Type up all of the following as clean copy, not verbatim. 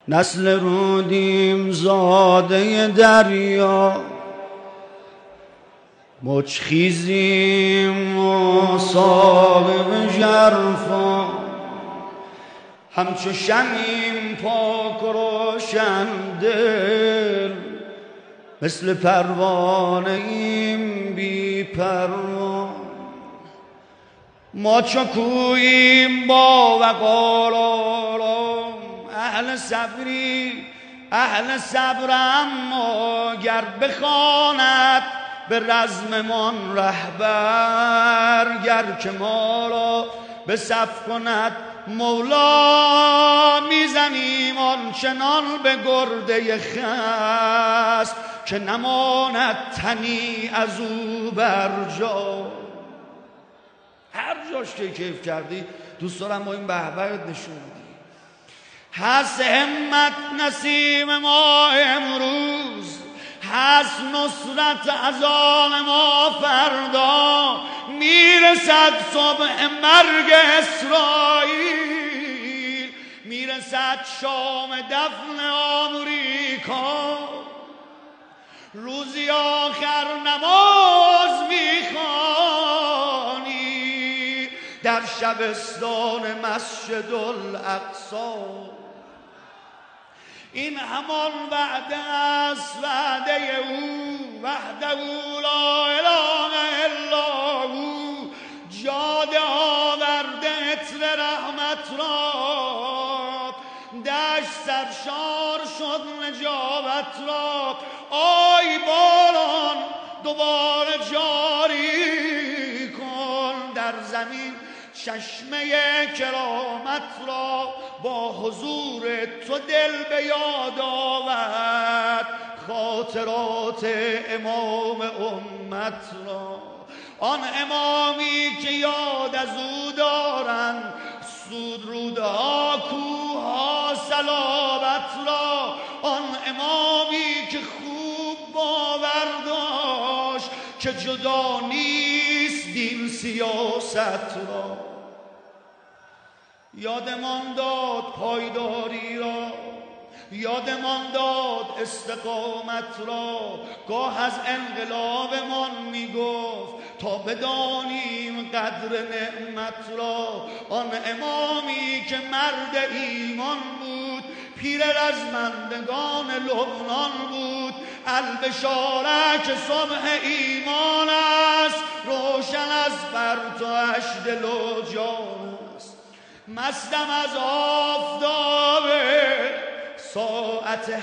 نسل رودیم زاده دریا، مچخیزیم و صاحب ژرفا، همچو شمیم پاک و روشن دل، مثل پروانه ایم بی پروا. ما چو کوییم با وقار آرام، اهل صبری اهل صبر، اما گر بخواند به رزممان رهبر، گر که ما را به صف کند مولا، میزنیم آنچنان به گرده خست که نماند تنی از او بر جا. هر جاش که کیف کردی دوست دارم با این بهبهت نشون بدی. هست همت نسیم ما امروز، هست نصرت از آن ما فردا، میرسد صبح مرگ اسرائیل، میرسد شام دفن آمریکا. روزی آخر نماز میخوانی در شبستان مسجد الاقصی. این همان وعده است، وعده او، وحده لا اله الا او، جاده آورده عطر رحمت را، دشت سرشار شد نجابت را. آی باران دوباره جاری کن در زمین چشمه کرامت را، با حضور تو دل به یاد آورد خاطرات امام امت را. آن امامی که یاد از او دارند سود رودها کوها صلابت را. آن امامی که خوب باور داشت که جدا نیست دین سیاست را. یادمان داد پایداری را، یادمان داد استقامت را. گاه از انقلابمان میگفت تا بدانیم قدر نعمت را. آن امامی که مرد ایمان بود، پیر رزمندگان لبنان بود. البشاره که صبح ایمان است، روشن از پرتوش دل و جان است. مستم از آفتاب ساعت 8،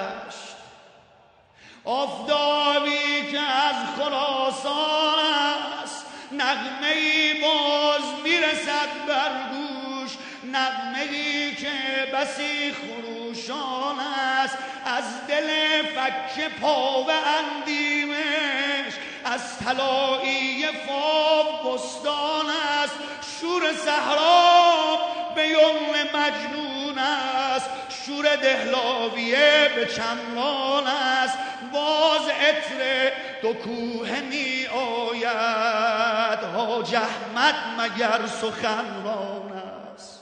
آفتابی که از خراسان است. نغمه‌ای باز میرسد بر گوش، نغمه‌ای که بسی خروشان است. از دل فک پاوه اندیمش، از طلایی فاو بستان است. شور صحرا به یمن مجنون است، شور دهلاویه به چمران است. باز عطر دو کوه می آید، حاج احمد مگر سخنران است.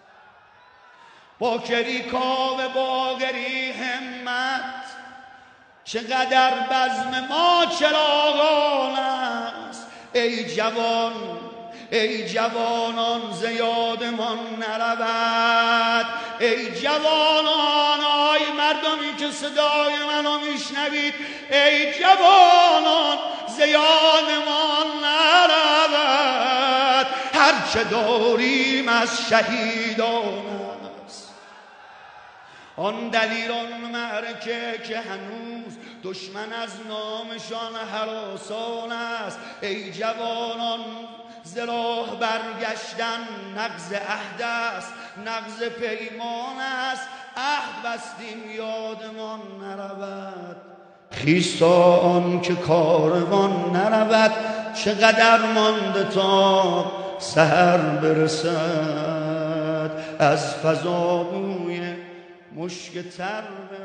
باکری کاوه باقری همت، چقدر بزم ما چراغان است. ای جوان ای جوانان زیادمان نرود، ای جوانان، آی مردمی که صدای منو میشنوید، ای جوانان زیادمان نرود. هرچه داریم از شهیدان است. آن دلیران معرکه که هنوز دشمن از نامشان هراسان است. ای جوانان ز راه برگشتن نقض عهد است، نقض پیمان است. عهد بستیم یادمان نرود، خیسا آن که کاروان نرود. چقدر مانده تا سحر برسد، از فضا بوی مشک تر